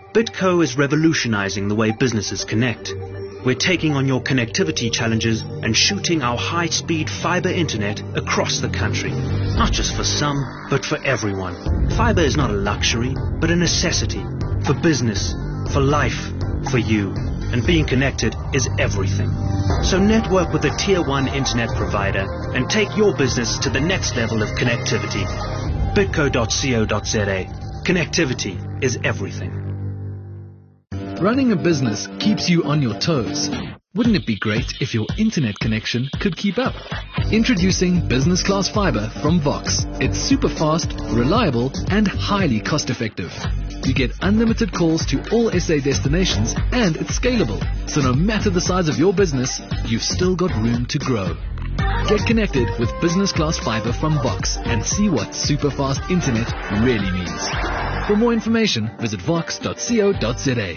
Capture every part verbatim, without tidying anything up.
Bitco is revolutionizing the way businesses connect. We're taking on your connectivity challenges and shooting our high-speed fiber internet across the country. Not just for some, but for everyone. Fiber is not a luxury, but a necessity. For business, for life, for you. And being connected is everything. So network with a tier one internet provider and take your business to the next level of connectivity. bitco dot co dot za. Connectivity is everything. Running a business keeps you on your toes. Wouldn't it be great if your internet connection could keep up? Introducing Business Class Fiber from Vox. It's super fast, reliable, and highly cost effective. You get unlimited calls to all S A destinations, and it's scalable. So no matter the size of your business, you've still got room to grow. Get connected with Business Class Fiber from Vox and see what super fast internet really means. For more information, visit vox dot co dot za.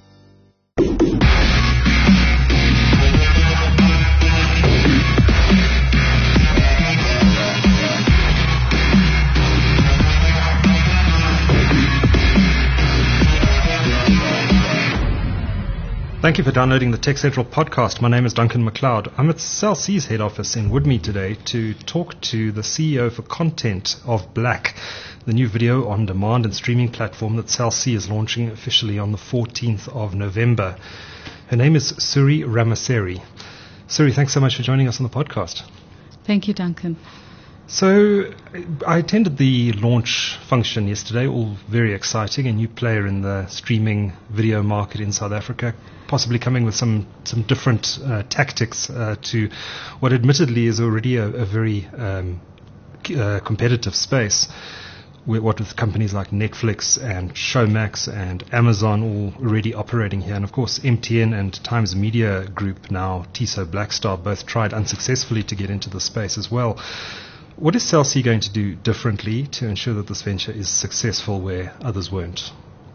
Thank you for downloading the Tech Central podcast. My name is Duncan McLeod. I'm at Cell C's head office in Woodmead today to talk to the C E O for content of Black, the new video on demand and streaming platform that Cell C is launching officially on the fourteenth of November. Her name is Suri Ramaseri. Suri, thanks so much for joining us on the podcast. Thank you, Duncan. So I attended the launch function yesterday, all very exciting, a new player in the streaming video market in South Africa, possibly coming with some, some different uh, tactics uh, to what admittedly is already a, a very um, uh, competitive space, what with companies like Netflix and Showmax and Amazon all already operating here. And of course, M T N and Times Media Group, now Tiso Blackstar, both tried unsuccessfully to get into the space as well. What is Cell C going to do differently to ensure that this venture is successful where others weren't?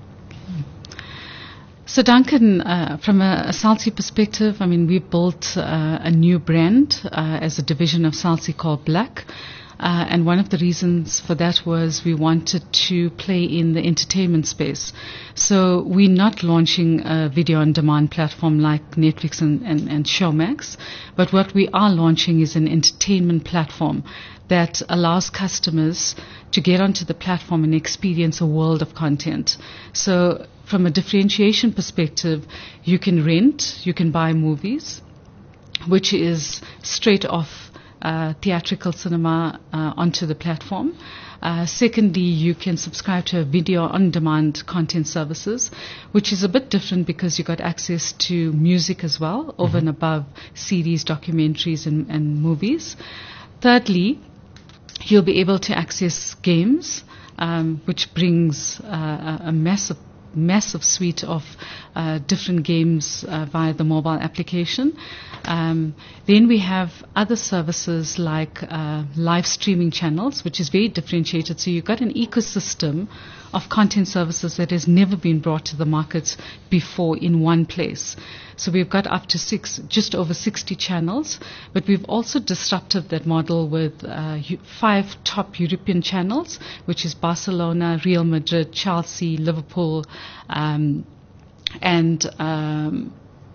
So Duncan, uh, from a, a Cell C perspective, I mean, we built uh, a new brand uh, as a division of Cell C called Black. Uh, and one of the reasons for that was we wanted to play in the entertainment space. So we're not launching a video on demand platform like Netflix and, and, and Showmax, but what we are launching is an entertainment platform that allows customers to get onto the platform and experience a world of content. So from a differentiation perspective, you can rent, you can buy movies, which is straight off Uh, theatrical cinema uh, onto the platform. Uh, secondly, you can subscribe to a video on demand content services, which is a bit different because you got access to music as well, mm-hmm. over and above series, documentaries, and, and movies. Thirdly, you'll be able to access games, um, which brings uh, a, a massive massive suite of uh, different games uh, via the mobile application. Um, then we have other services like uh, live streaming channels, which is very differentiated. So you've got an ecosystem of content services that has never been brought to the markets before in one place. So we've got up to six, just over sixty channels, but we've also disrupted that model with uh, five top European channels, which is Barcelona, Real Madrid, Chelsea, Liverpool, um, and um,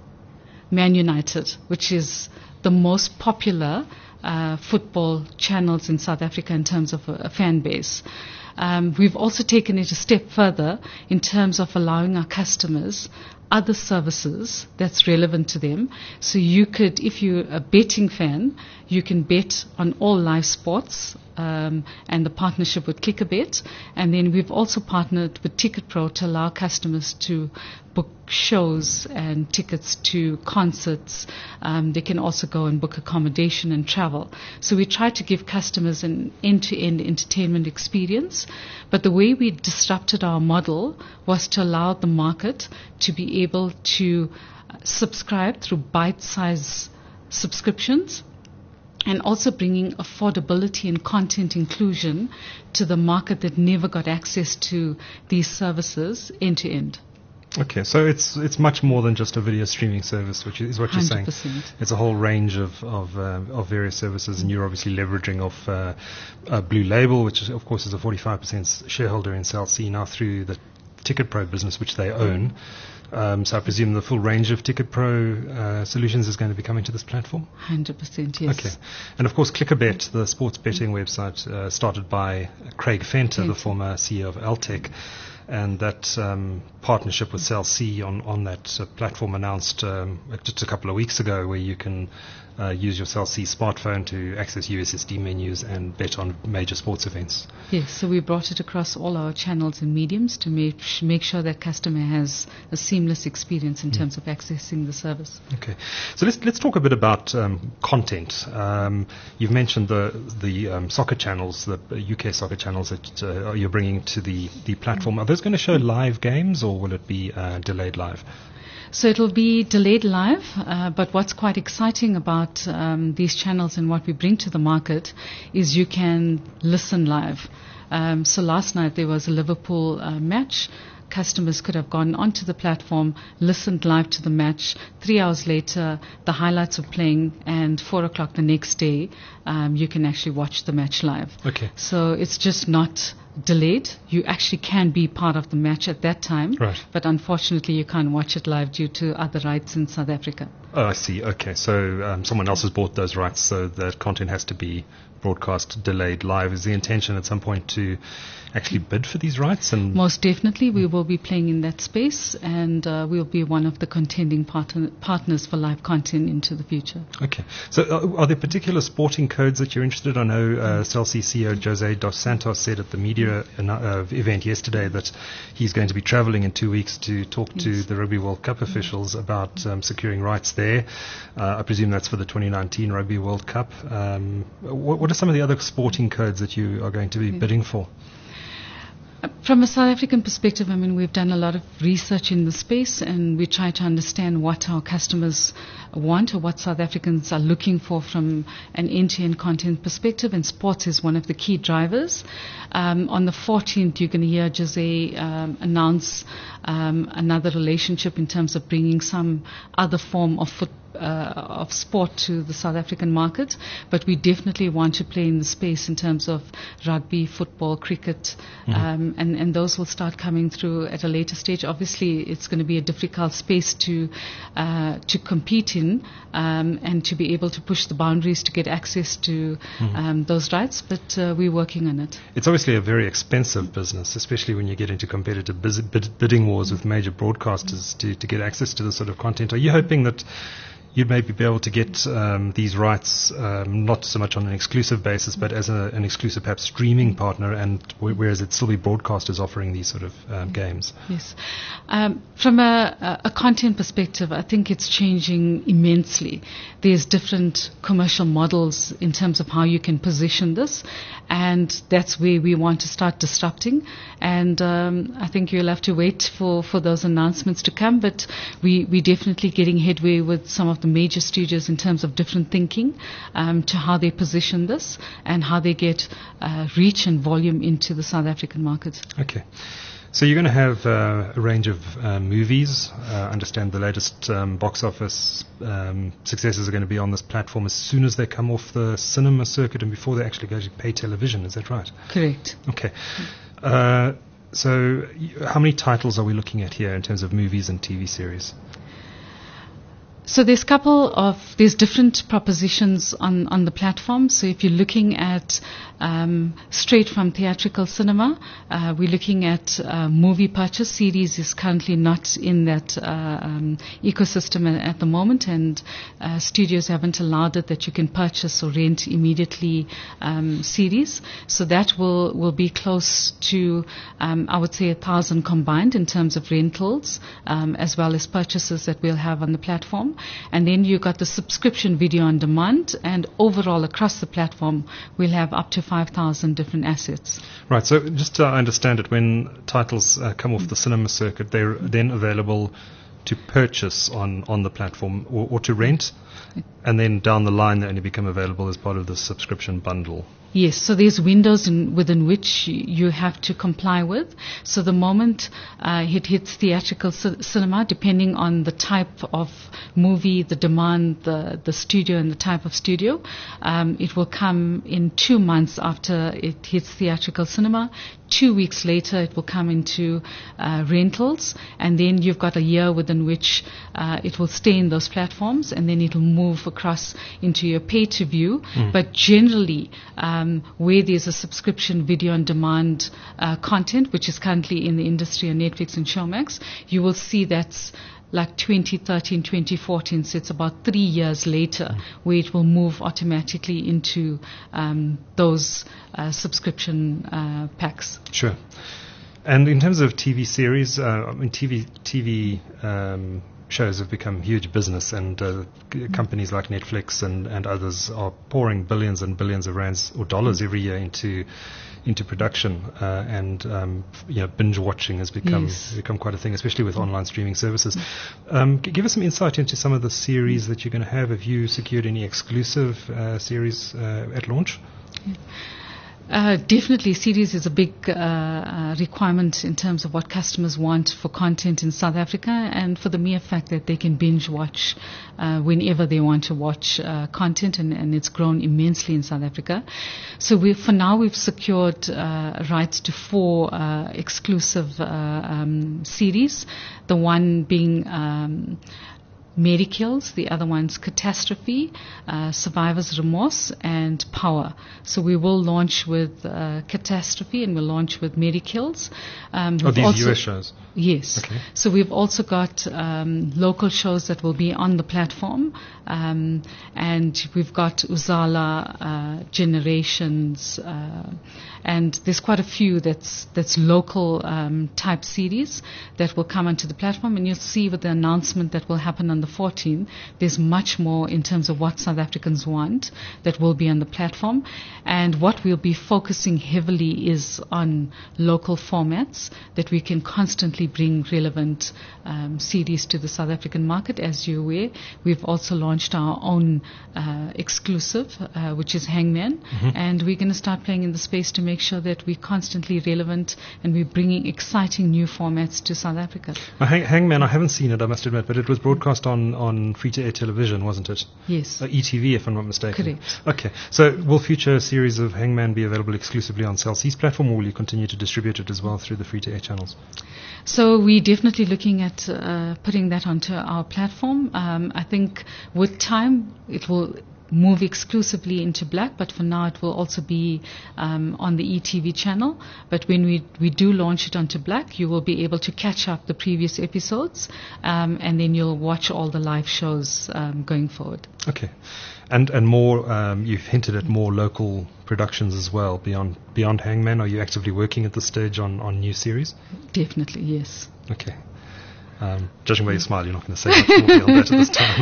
Man United, which is the most popular uh, football channels in South Africa in terms of a, a fan base. Um, we've also taken it a step further in terms of allowing our customers other services that's relevant to them. So you could, if you're a betting fan, you can bet on all live sports, um, and the partnership with ClickerBet. And then we've also partnered with TicketPro to allow customers to book shows and tickets to concerts. Um, they can also go and book accommodation and travel. So we try to give customers an end-to-end entertainment experience. But the way we disrupted our model was to allow the market to be able to subscribe through bite-sized subscriptions, and also bringing affordability and content inclusion to the market that never got access to these services end-to-end. Okay, so it's it's much more than just a video streaming service, which is what you're one hundred percent saying. It's a whole range of of, uh, of various services, and you're obviously leveraging off uh, uh, Blue Label, which is, of course is a forty-five percent shareholder in Cell C now through the Ticket Pro business, which they own. Um, so I presume the full range of Ticket Pro uh, solutions is going to be coming to this platform? one hundred percent, yes. Okay. And of course, ClickerBet, the sports betting website, uh, started by Craig Fenter, Fenter, the former C E O of Altec. And that um, partnership with Cell C on, on that uh, platform announced um, just a couple of weeks ago, where you can uh, use your Cell C smartphone to access U S S D menus and bet on major sports events. Yes, so we brought it across all our channels and mediums to make, sh- make sure that customer has a seamless experience in mm. terms of accessing the service. Okay, so let's let's talk a bit about um, content. Um, you've mentioned the the um, soccer channels, the U K soccer channels that uh, you're bringing to the, the platform. Are those going to show live games, or will it be uh, delayed live? So it'll be delayed live, uh, but what's quite exciting about um, these channels and what we bring to the market is you can listen live. Um, so last night there was a Liverpool uh, match. Customers could have gone onto the platform, listened live to the match. Three hours later, the highlights were playing, and four o'clock the next day, um, you can actually watch the match live. Okay. So it's just not delayed. You actually can be part of the match at that time, right. But unfortunately you can't watch it live due to other rights in South Africa. Oh, I see. Okay, so um, someone else has bought those rights, so that content has to be broadcast delayed live. Is the intention at some point to actually bid for these rights? And most definitely, we will be playing in that space, and uh, we'll be one of the contending partner, partners for live content into the future. Okay. So uh, are there particular sporting codes that you're interested in? I know uh, Cell C C E O Jose Dos Santos said at the media uh, event yesterday that he's going to be traveling in two weeks to talk yes. to the Rugby World Cup officials about um, securing rights there. Uh, I presume that's for the twenty nineteen Rugby World Cup. Um, what, what are some of the other sporting codes that you are going to be yeah. bidding for? From a South African perspective, I mean, we've done a lot of research in the space, and we try to understand what our customers want or what South Africans are looking for from an end-to-end content perspective, and sports is one of the key drivers. Um, on the fourteenth, you're going to hear Jose um, announce um, another relationship in terms of bringing some other form of football Uh, of sport to the South African market, but we definitely want to play in the space in terms of rugby, football, cricket, mm-hmm. um, and, and those will start coming through at a later stage. Obviously, it's going to be a difficult space to uh, to compete in um, and to be able to push the boundaries to get access to mm-hmm. um, those rights, but uh, we're working on it. It's obviously a very expensive business, especially when you get into competitive bid- bid- bidding wars with major broadcasters to, to get access to this sort of content. Are you hoping that you'd maybe be able to get um, these rights um, not so much on an exclusive basis, but as a, an exclusive perhaps streaming partner, and w- whereas it'd still be broadcasters offering these sort of um, games? Yes. Um, from a, a content perspective, I think it's changing immensely. There's different commercial models in terms of how you can position this, and that's where we want to start disrupting. And um, I think you'll have to wait for, for those announcements to come, but we, we're definitely getting headway with some of the major studios in terms of different thinking um, to how they position this and how they get uh, reach and volume into the South African market. Okay. So you're going to have uh, a range of uh, movies. I uh, understand the latest um, box office um, successes are going to be on this platform as soon as they come off the cinema circuit and before they actually go to pay television. Is that right? Correct. Okay. Uh, so y- how many titles are we looking at here in terms of movies and T V series? So there's a couple of, there's different propositions on, on the platform. So if you're looking at um, straight from theatrical cinema, uh, we're looking at uh, movie purchase. Series is currently not in that uh, um, ecosystem at, at the moment, and uh, studios haven't allowed it that you can purchase or rent immediately um, series. So that will, will be close to, um, I would say, a thousand combined in terms of rentals, um, as well as purchases that we'll have on the platform. And then you got the subscription video on demand, and overall across the platform we'll have up to five thousand different assets. Right, so just to understand it, when titles uh, come off the cinema circuit, they're then available to purchase on, on the platform or, or to rent, and then down the line they only become available as part of the subscription bundle. Yes, so there's windows in, within which you have to comply with. So the moment uh, it hits theatrical c- cinema, depending on the type of movie, the demand, the, the studio and the type of studio, um, it will come in two months after it hits theatrical cinema, two weeks later, it will come into uh, rentals, and then you've got a year within which uh, it will stay in those platforms, and then it will move across into your pay-to-view. Mm. But generally, um, where there's a subscription video on demand uh, content, which is currently in the industry on Netflix and Showmax, you will see that's like twenty thirteen, twenty fourteen, so it's about three years later mm. where it will move automatically into um, those uh, subscription uh, packs. Sure. And in terms of T V series, uh, I mean, T V, T V um, shows have become huge business, and uh, g- companies like Netflix and, and others are pouring billions and billions of rands or dollars mm. every year into into production, uh, and um, f- you know, binge watching has become Yes. become quite a thing, especially with online streaming services. Um, g- give us some insight into some of the series that you're going to have. Have you secured any exclusive uh, series uh, at launch? Yeah. Uh, definitely, series is a big uh, uh, requirement in terms of what customers want for content in South Africa, and for the mere fact that they can binge watch uh, whenever they want to watch uh, content, and, and it's grown immensely in South Africa. So we, for now, we've secured uh, rights to four uh, exclusive uh, um, series. The one being um, Medikills, the other one's Catastrophe, uh, Survivor's Remorse, and Power. So we will launch with uh, Catastrophe, and we'll launch with Medikills. Um, Oh, these U S shows? Yes. Okay. So we've also got um, local shows that will be on the platform, um, and we've got Uzala, uh, Generations, uh, and there's quite a few that's that's local um, type series that will come onto the platform, and you'll see with the announcement that will happen on the fourteenth, there's much more in terms of what South Africans want that will be on the platform, and what we'll be focusing heavily is on local formats that we can constantly bring relevant um, series to the South African market. As you're aware, we've also launched our own uh, exclusive, uh, which is Hangman, mm-hmm. and we're going to start playing in the space to make sure that we're constantly relevant and we're bringing exciting new formats to South Africa. Uh, Hang- Hangman, I haven't seen it, I must admit, but it was broadcast on, on free-to-air television, wasn't it? Yes. Uh, E T V, if I'm not mistaken. Correct. Okay. So will future series of Hangman be available exclusively on Cell C's platform, or will you continue to distribute it as well through the free-to-air channels? So we're definitely looking at uh, putting that onto our platform. Um, I think with time it will move exclusively into black, but for now it will also be um, on the E T V channel. But when we, we do launch it onto black, you will be able to catch up the previous episodes, um, and then you'll watch all the live shows um, going forward. Okay. And and more, um, you've hinted at more local productions as well beyond beyond Hangman. Are you actively working at this stage on, on new series? Definitely, yes. Okay. Um, judging by your smile, you're not going to say much more beyond that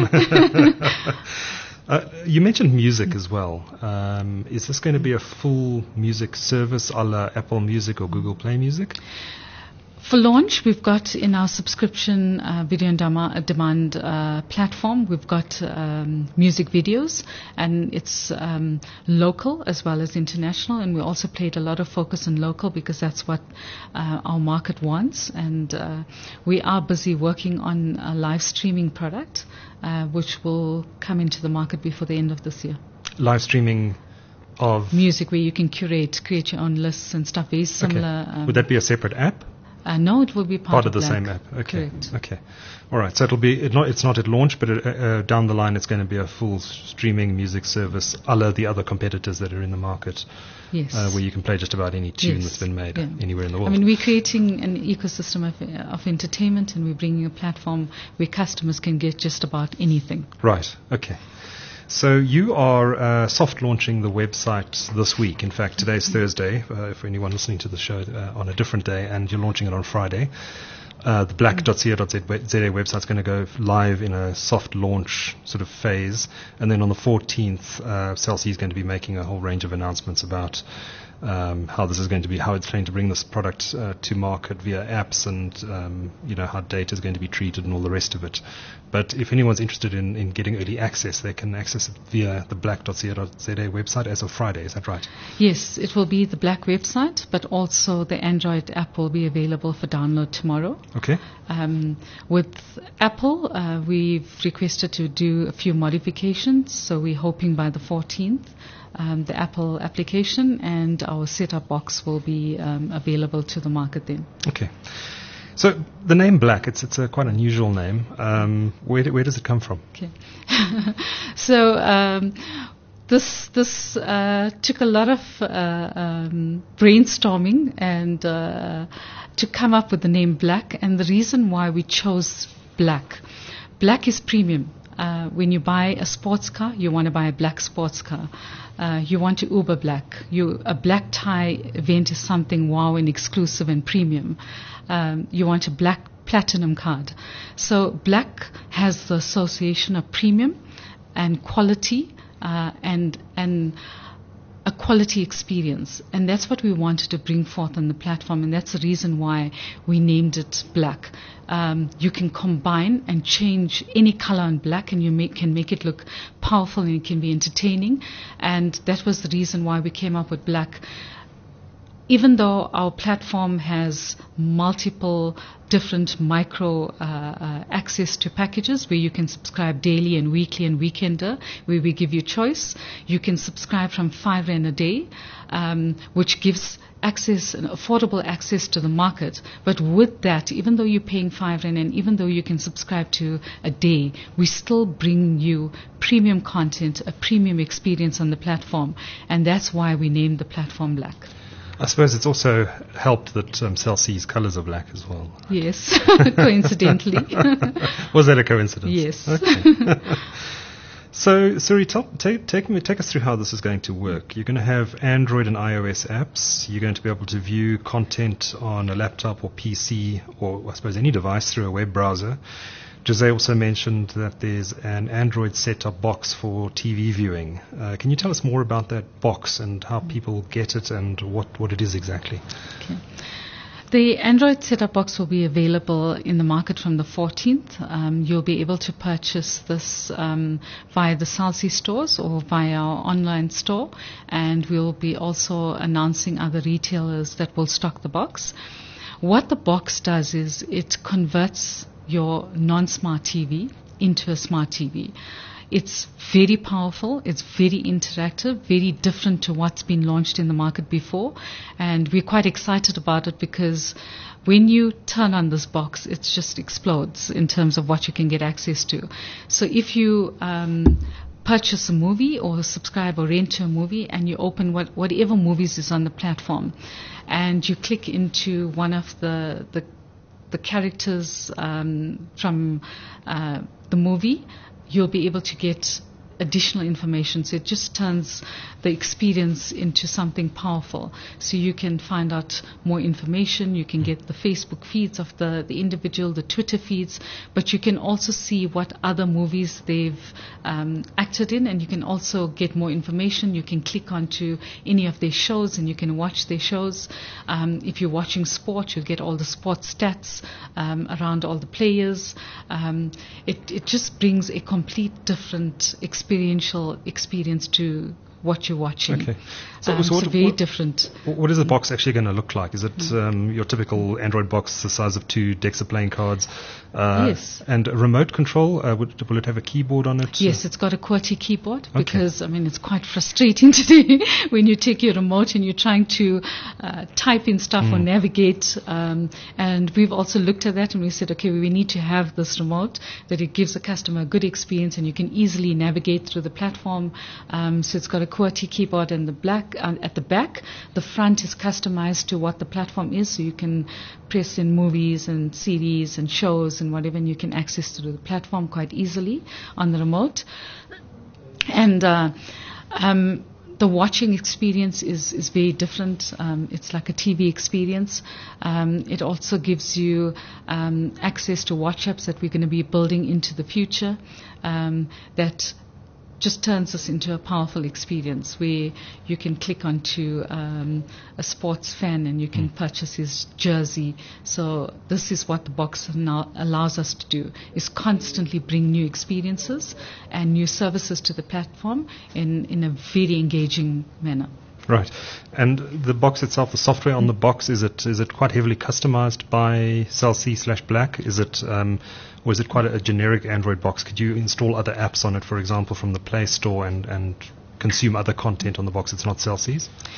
at this time. uh, you mentioned music as well. Um, is this going to be a full music service a la Apple Music or Google Play Music? For launch, we've got in our subscription uh, video on dema- demand uh, platform, we've got um, music videos, and it's um, local as well as international, and we also played a lot of focus on local because that's what uh, our market wants, and uh, we are busy working on a live streaming product uh, which will come into the market before the end of this year. Live streaming of music where you can curate, create your own lists and stuff, very similar. Okay. Um, Would that be a separate app? Uh, no, it will be part, part of, of the Black. same app. Okay. Correct. Okay. All right. So it'll be it not it's not at launch, but it, uh, down the line it's going to be a full streaming music service, a la the other competitors that are in the market. Yes. Uh, where you can play just about any tune Yes. that's been made Yeah. anywhere in the world. I mean, we're creating an ecosystem of, uh, of entertainment, and we're bringing a platform where customers can get just about anything. Right. Okay. So you are uh, soft launching the website this week. In fact, today's Thursday, uh, for anyone listening to the show uh, on a different day, and you're launching it on Friday. Uh, the black dot co dot za website is going to go live in a soft launch sort of phase. And then on the fourteenth, uh, Cell C is going to be making a whole range of announcements about um, how this is going to be, how it's going to bring this product uh, to market via apps, and um, you know how data is going to be treated and all the rest of it. But if anyone's interested in, in getting early access, they can access it via the black dot co dot za website as of Friday. Is that right? Yes, it will be the Black website, but also the Android app will be available for download tomorrow. Okay. Um, with Apple, uh, we've requested to do a few modifications, so we're hoping by the fourteenth, um, the Apple application and our set-up box will be um, available to the market then. Okay. So the name Black, it's it's a quite unusual name. Um, where where does it come from? Okay. so um, this this uh, took a lot of uh, um, brainstorming and uh, to come up with the name Black. And the reason why we chose Black, Black is premium. Uh, when you buy a sports car, you want to buy a black sports car. Uh, you want to Uber Black. You, a black tie event is something wow and exclusive and premium. Um, you want a black platinum card. So Black has the association of premium and quality uh, and and a quality experience, and that's what we wanted to bring forth on the platform, and that's the reason why we named it Black. Um, you can combine and change any color on Black, and you make, can make it look powerful, and it can be entertaining, and that was the reason why we came up with Black. Even though our platform has multiple different micro uh, uh, access to packages where you can subscribe daily and weekly and weekender, where we give you choice, you can subscribe from five rand a day, um, which gives access, and affordable access to the market. But with that, even though you're paying five rand and even though you can subscribe to a day, we still bring you premium content, a premium experience on the platform, and that's why we named the platform Black. I suppose it's also helped that um, Cell C's colours are black as well. Yes, coincidentally. Was that a coincidence? Yes. Okay. So, Suri, t- take, take, me, take us through how this is going to work. You're going to have Android and iOS apps. You're going to be able to view content on a laptop or P C or, I suppose, any device through a web browser. Jose also mentioned that there's an Android set-top box for T V viewing. Uh, can you tell us more about that box and how people get it and what, what it is exactly? Okay. The Android set-top box will be available in the market from the fourteenth. Um, you'll be able to purchase this um, via the Cell C stores or via our online store, and we'll be also announcing other retailers that will stock the box. What the box does is it converts your non-smart T V into a smart T V. It's very powerful, it's very interactive, very different to what's been launched in the market before, and we're quite excited about it because when you turn on this box, it just explodes in terms of what you can get access to. So if you um, purchase a movie or subscribe or rent to a movie and you open what, whatever movies is on the platform and you click into one of the, the the characters um, from uh, the movie, you'll be able to get additional information. So it just turns the experience into something powerful. So you can find out more information, you can get the Facebook feeds of the, the individual, the Twitter feeds, but you can also see what other movies they've um, acted in, and you can also get more information. You can click onto any of their shows and you can watch their shows. Um, if you're watching sport, you'll get all the sports stats um, around all the players. Um, it, it just brings a complete different experiential experience to what you're watching. Okay. So, Um, so what, so very what, different. what is the box actually going to look like? Is it um, your typical Android box the size of two decks of playing cards? Uh, Yes. And a remote control, uh, would, will it have a keyboard on it? Yes, it's got a QWERTY keyboard because, I mean, it's quite frustrating today when you take your remote and you're trying to uh, type in stuff or navigate. Um, and we've also looked at that and we said, okay, we need to have this remote that it gives the customer a good experience and you can easily navigate through the platform. Um, so it's got a QWERTY keyboard in the black uh, at the back. The front is customized to what the platform is, so you can press in movies and C Ds and shows and whatever, and you can access through the platform quite easily on the remote. And uh, um, the watching experience is, is very different. Um, it's like a T V experience. Um, it also gives you um, access to watch apps that we're going to be building into the future um, that just turns us into a powerful experience where you can click onto um, a sports fan and you can mm. purchase his jersey. So this is what the box now allows us to do, is constantly bring new experiences and new services to the platform in, in a very engaging manner. Right. And the box itself, the software on the box, is it is it quite heavily customized by Cell C slash Black? Is it, um, or is it quite a, a generic Android box? Could you install other apps on it, for example, from the Play Store and, and consume other content on the box that's not Cell C's?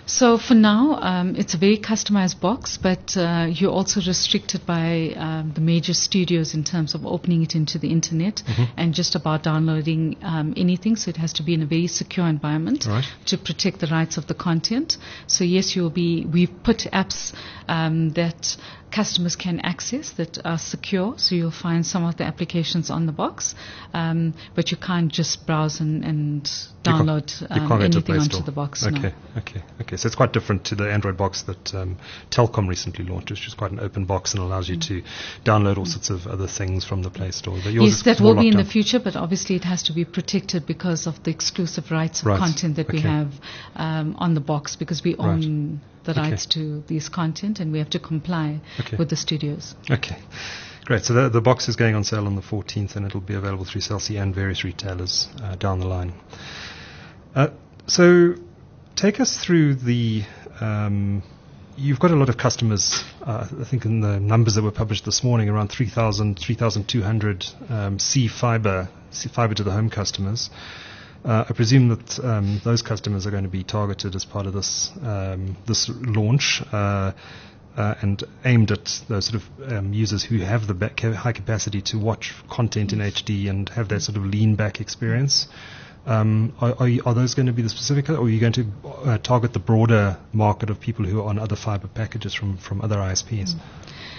So for now, um, it's a very customized box, but uh, you're also restricted by um, the major studios in terms of opening it into the internet mm-hmm. and just about downloading um, anything. So it has to be in a very secure environment right. to protect the rights of the content. So yes, you'll be. We've put apps um, that customers can access that are secure. So you'll find some of the applications on the box, um, but you can't just browse and, and download you can't, you um, can't anything onto the box. Okay, no. okay, okay. So it's quite different to the Android box that um, Telkom recently launched, which is quite an open box and allows you mm. to download all mm. sorts of other things from the Play Store. But yours yes, is that more will be in down. the future, but obviously it has to be protected because of the exclusive rights of right. content that okay. we have um, on the box, because we own right. the okay. rights to these content and we have to comply okay. with the studios. Okay. Great. So the, the box is going on sale on the fourteenth, and it'll be available through Cell C and various retailers uh, down the line. Uh, so take us through the... Um, you've got a lot of customers, uh, I think in the numbers that were published this morning, around three thousand, three thousand two hundred um, C fiber, C fiber to the home customers. Uh, I presume that um, those customers are going to be targeted as part of this um, this launch uh, uh, and aimed at those sort of um, users who have the ba- high capacity to watch content in H D and have that sort of lean back experience. Um, are, are, you, are those going to be the specific, or are you going to uh, target the broader market of people who are on other fiber packages from, from other I S Ps? Mm.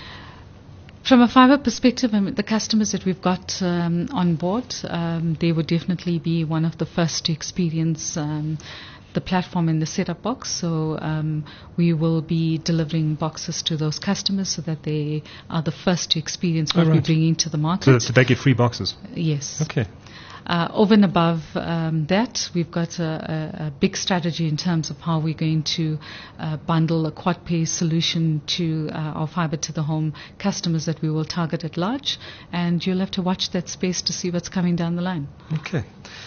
From a fiber perspective, I mean, the customers that we've got um, on board, um, they would definitely be one of the first to experience um, the platform in the setup box. So um, we will be delivering boxes to those customers so that they are the first to experience what oh, right. we're bringing to the market. So, so they get free boxes? Yes. Okay. Uh, over and above um, that, we've got a, a, a big strategy in terms of how we're going to uh, bundle a quad pay solution to uh, our fiber to the home customers that we will target at large, and you'll have to watch that space to see what's coming down the line. Okay.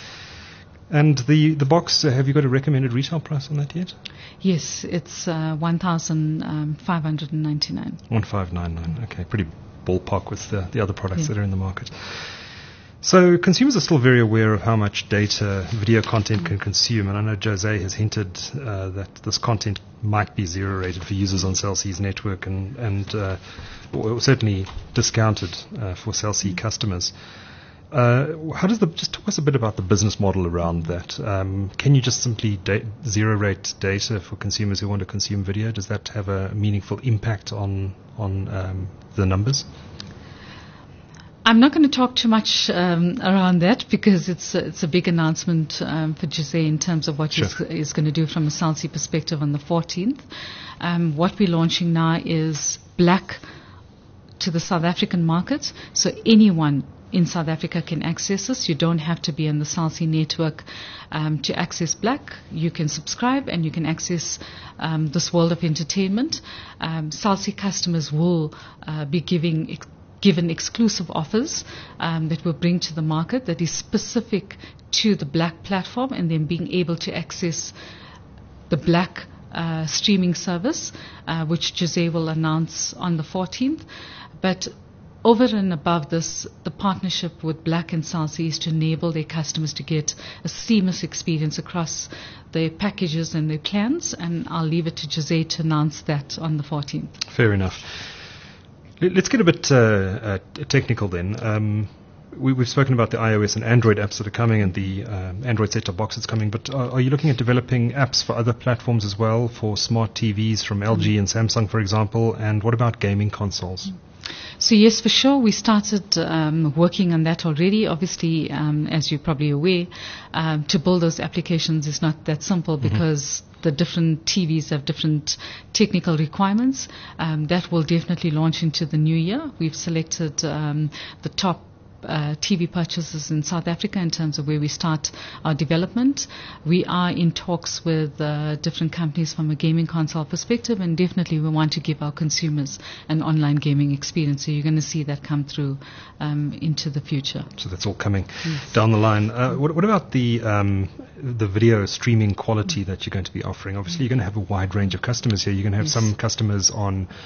And the, the box, uh, have you got a recommended retail price on that yet? Yes, it's uh, one thousand five hundred ninety-nine. one thousand five hundred ninety-nine, okay. Pretty ballpark with the, the other products yeah. that are in the market. So consumers are still very aware of how much data video content can consume, and I know Jose has hinted uh, that this content might be zero rated for users on Cell C's network and, and uh, or certainly discounted uh, for Cell C customers. Uh, how does the, just talk us a bit about the business model around that. Um, can you just simply da- zero rate data for consumers who want to consume video? Does that have a meaningful impact on, on um, the numbers? I'm not going to talk too much um, around that because it's a, it's a big announcement um, for Jose in terms of what sure. he's, he's going to do from a Cell C perspective on the fourteenth. Um, what we're launching now is Black to the South African market, so anyone in South Africa can access us. You don't have to be on the Cell C network um, to access Black. You can subscribe and you can access um, this world of entertainment. Um, Cell C customers will uh, be giving ex- given exclusive offers um, that we'll bring to the market that is specific to the Black platform, and then being able to access the Black uh, streaming service, uh, which Jose will announce on the fourteenth. But over and above this, the partnership with Black and Cell C is to enable their customers to get a seamless experience across their packages and their plans, and I'll leave it to Jose to announce that on the fourteenth. Fair enough. Let's get a bit uh, uh, technical then. Um, we, we've spoken about the iOS and Android apps that are coming and the uh, Android set-top box that's coming, but are, are you looking at developing apps for other platforms as well, for smart T Vs from L G and Samsung, for example? And what about gaming consoles? So yes, for sure, we started um, working on that already. Obviously, um, as you're probably aware, um, to build those applications is not that simple mm-hmm. because the different T Vs have different technical requirements. Um, that will definitely launch into the new year. We've selected um, the top Uh, T V purchases in South Africa in terms of where we start our development. We are in talks with uh, different companies from a gaming console perspective, and definitely we want to give our consumers an online gaming experience. So you're going to see that come through um, into the future. So that's all coming yes. down the line. Uh, what, what about the um, the video streaming quality that you're going to be offering? Obviously, you're going to have a wide range of customers here. You're going to have yes. some customers on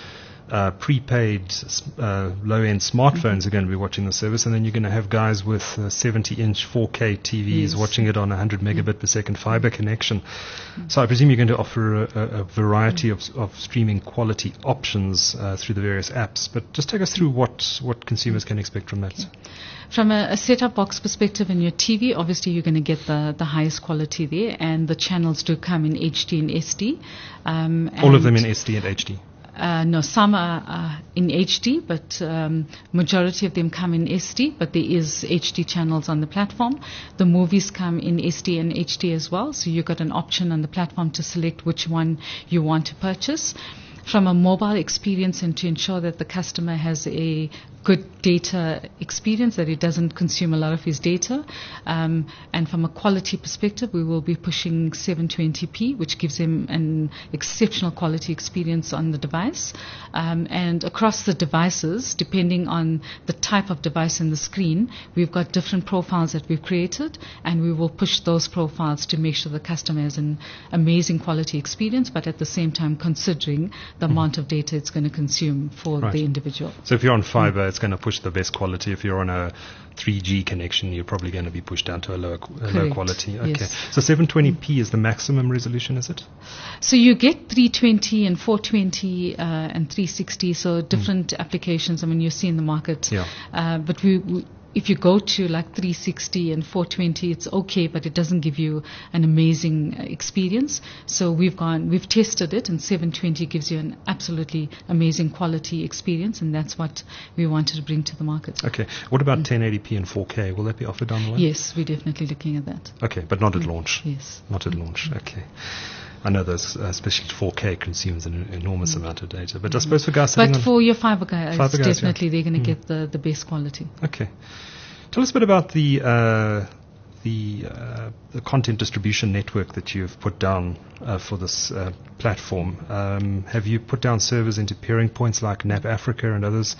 uh, prepaid uh, low-end smartphones mm-hmm. are going to be watching the service, and then you're going to have guys with uh, seventy-inch four K T Vs yes. watching it on a one hundred megabit per second fiber connection. Mm-hmm. So I presume you're going to offer a, a variety mm-hmm. of, of streaming quality options uh, through the various apps. But just take us through what, what consumers can expect from that. Okay. From a, a set-top box perspective in your T V, obviously you're going to get the, the highest quality there, and the channels do come in H D and S D. Um, All of them in S D and H D? Uh, no, some are uh, in H D, but um, majority of them come in S D, but there is H D channels on the platform. The movies come in S D and H D as well, so you've got an option on the platform to select which one you want to purchase. From a mobile experience, and to ensure that the customer has a good data experience, that it doesn't consume a lot of his data. Um, and from a quality perspective, we will be pushing seven twenty p, which gives him an exceptional quality experience on the device. Um, and across the devices, depending on the type of device in the screen, we've got different profiles that we've created, and we will push those profiles to make sure the customer has an amazing quality experience, but at the same time considering the mm. amount of data it's going to consume for right. the individual. So if you're on fiber, mm. it's going to push the best quality. If you're on a three G connection, you're probably going to be pushed down to a lower, a lower quality. Okay. Yes. So seven twenty p is the maximum resolution, is it? So you get three twenty and four twenty uh, and three sixty, so different mm. applications. I mean, you see in the market. Yeah. Uh, but we, we if you go to like three sixty and four twenty, it's okay, but it doesn't give you an amazing experience. So we've gone, we've tested it, and seven twenty gives you an absolutely amazing quality experience, and that's what we wanted to bring to the market. Okay. What about mm. ten eighty p and four K? Will that be offered down the line? Yes, we're definitely looking at that. Okay, but not at mm. launch? Yes. Not at mm. launch, okay. I know those, uh, especially four K consumes an enormous mm. amount of data, but mm. I suppose for guys But for your fiber guys, fiber guys definitely yeah. they're going to mm. get the, the best quality. Okay. Tell us a bit about the uh, the, uh, the content distribution network that you've put down uh, for this uh, platform. Um, have you put down servers into peering points like N A P Africa and others?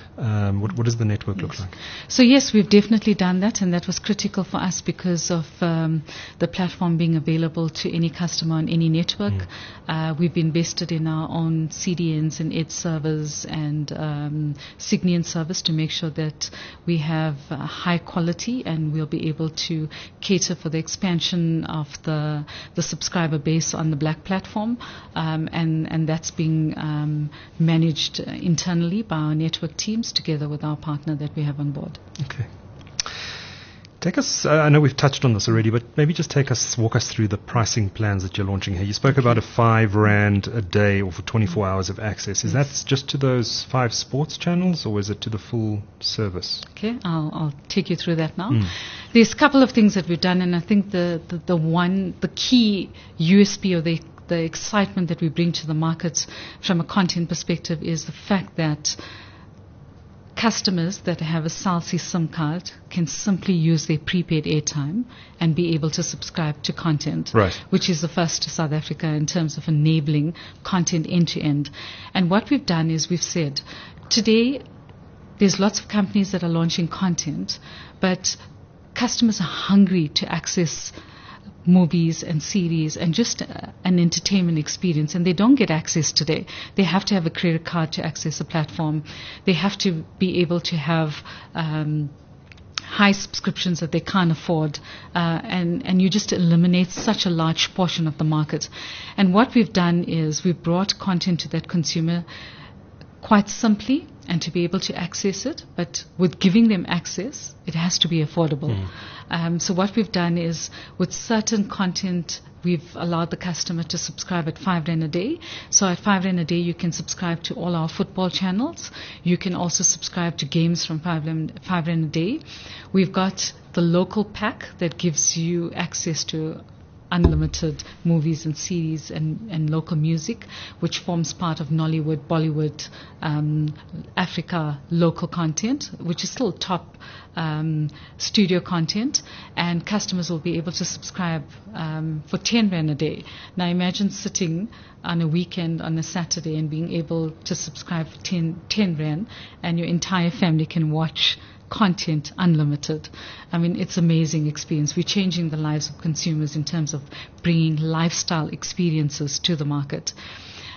Um, what, what does the network yes. look like? So yes, we've definitely done that, and that was critical for us because of um, the platform being available to any customer on any network. Mm. Uh, we've invested in our own C D Ns and Edge servers and um, Signian service to make sure that we have uh, high quality, and we'll be able to cater for the expansion of the the subscriber base on the Black platform, um, and and that's being um, managed uh, internally by our network teams, together with our partner that we have on board. Okay. Take us, uh, I know we've touched on this already, but maybe just take us, walk us through the pricing plans that you're launching here. You spoke okay. about a five rand a day or for twenty-four hours of access. Is yes. that just to those five sports channels, or is it to the full service? Okay, I'll, I'll take you through that now. Mm. There's a couple of things that we've done, and I think the, the, the one, the key U S P or the the excitement that we bring to the markets from a content perspective is the fact that customers that have a Cell C SIM card can simply use their prepaid airtime and be able to subscribe to content, right. which is the first to South Africa in terms of enabling content end to end. And what we've done is we've said, today there's lots of companies that are launching content, but customers are hungry to access movies and series and just uh, an entertainment experience, and they don't get access today. They have to have a credit card to access a platform. They have to be able to have um, high subscriptions that they can't afford, uh, and, and you just eliminate such a large portion of the market. And what we've done is we've brought content to that consumer quite simply, and to be able to access it, but with giving them access, it has to be affordable. Mm. Um, so what we've done is, with certain content, we've allowed the customer to subscribe at five rand a day. So at five rand a day, you can subscribe to all our football channels. You can also subscribe to games from five rand, five rand a day. We've got the local pack that gives you access to unlimited movies and series and, and local music, which forms part of Nollywood, Bollywood, um, Africa local content, which is still top um, studio content, and customers will be able to subscribe um, for ten rand a day. Now imagine sitting on a weekend on a Saturday and being able to subscribe for ten, ten rand, and your entire family can watch content unlimited. I mean, it's amazing experience. We're changing the lives of consumers in terms of bringing lifestyle experiences to the market.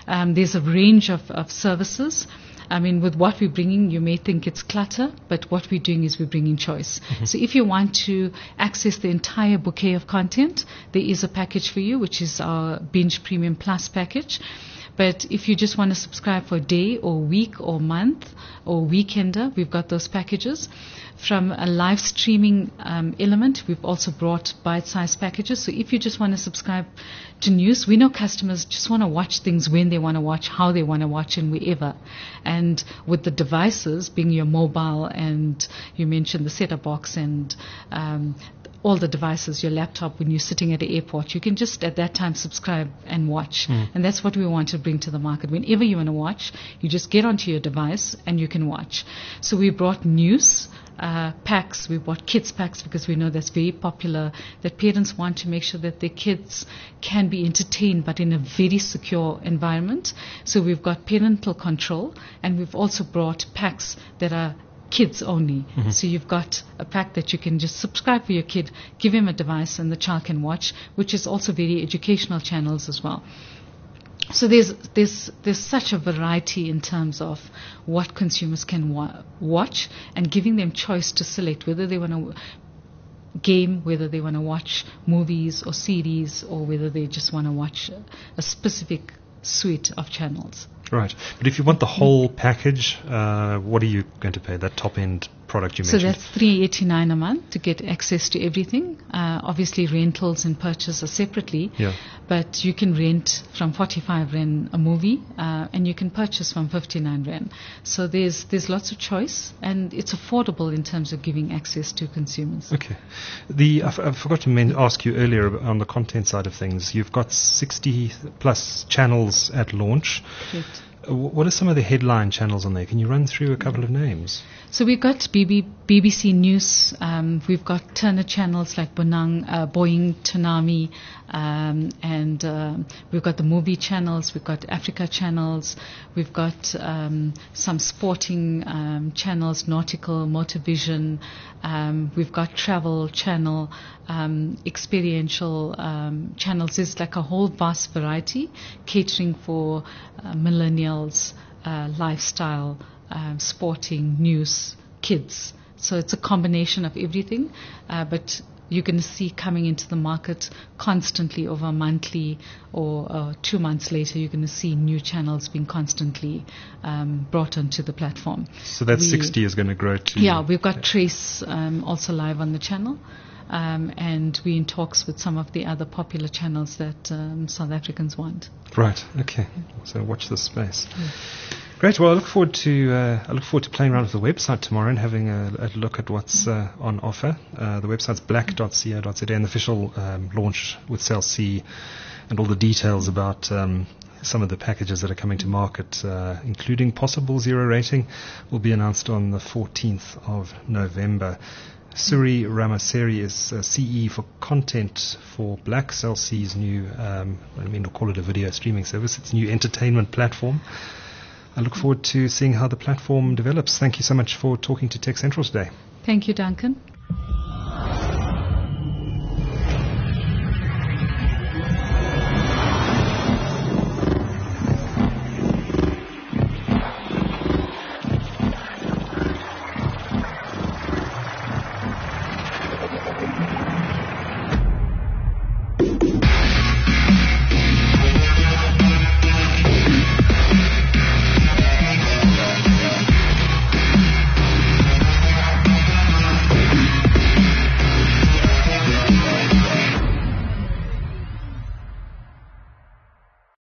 Um, there's a range of, of services. I mean, with what we're bringing, you may think it's clutter, but what we're doing is we're bringing choice. Mm-hmm. So if you want to access the entire bouquet of content, there is a package for you, which is our Binge Premium Plus package. But if you just want to subscribe for a day or week or month or weekender, we've got those packages. From a live streaming um, element, we've also brought bite-sized packages. So if you just want to subscribe to news, we know customers just want to watch things when they want to watch, how they want to watch, and wherever. And with the devices being your mobile, and you mentioned the set-top box and um, all the devices, your laptop, when you're sitting at the airport, you can just at that time subscribe and watch. Mm. And that's what we want to bring to the market. Whenever you want to watch, you just get onto your device and you can watch. So we brought news uh, packs, we brought kids packs because we know that's very popular, that parents want to make sure that their kids can be entertained but in a very secure environment. So we've got parental control, and we've also brought packs that are kids only. Mm-hmm. So you've got a pack that you can just subscribe for your kid, give him a device, and the child can watch, which is also very educational channels as well. So there's there's there's such a variety in terms of what consumers can wa- watch, and giving them choice to select whether they want to game, whether they want to watch movies or series, or whether they just want to watch a, a specific suite of channels. Right. But if you want the whole package, uh, what are you going to pay, that top-end product you mentioned? So that's three dollars and eighty-nine cents a month to get access to everything. Uh, obviously, rentals and purchase are separately. Yeah. But you can rent from forty-five rand a movie, uh, and you can purchase from fifty-nine rand. So there's there's lots of choice, and it's affordable in terms of giving access to consumers. Okay. The I, f- I forgot to men- ask you earlier on the content side of things. You've got sixty plus channels at launch. Correct. What are some of the headline channels on there? Can you run through a couple of names? So we've got B B, B B C News, um, we've got Turner channels like Bonang, uh, Boeing, Tsunami, um, and uh, we've got the movie channels, we've got Africa channels, we've got um, some sporting um, channels, Nautical, Motorvision, um, we've got travel channel, um, experiential um, channels. There's like a whole vast variety catering for uh, millennials, uh, lifestyle, Um, sporting, news, kids. So it's a combination of everything, uh, but you're going to see coming into the market constantly over a monthly or uh, two months later, you're going to see new channels being constantly um, brought onto the platform. So that we, sixty is going to grow to... Yeah, we've got Trace um, also live on the channel. Um, and we're in talks with some of the other popular channels that um, South Africans want. Right, okay. So watch this space. Yeah. Great. Well, I look forward to uh, I look forward to playing around with the website tomorrow and having a, a look at what's uh, on offer. Uh, the website's black dot co dot za, and the official um, launch with Cell C and all the details about um, some of the packages that are coming to market, uh, including possible zero rating, will be announced on the fourteenth of November. Suri Ramaseri is uh, C E for content for Black, Cell C's new, um, I mean, we'll call it a video streaming service. It's a new entertainment platform. I look forward to seeing how the platform develops. Thank you so much for talking to Tech Central today. Thank you, Duncan.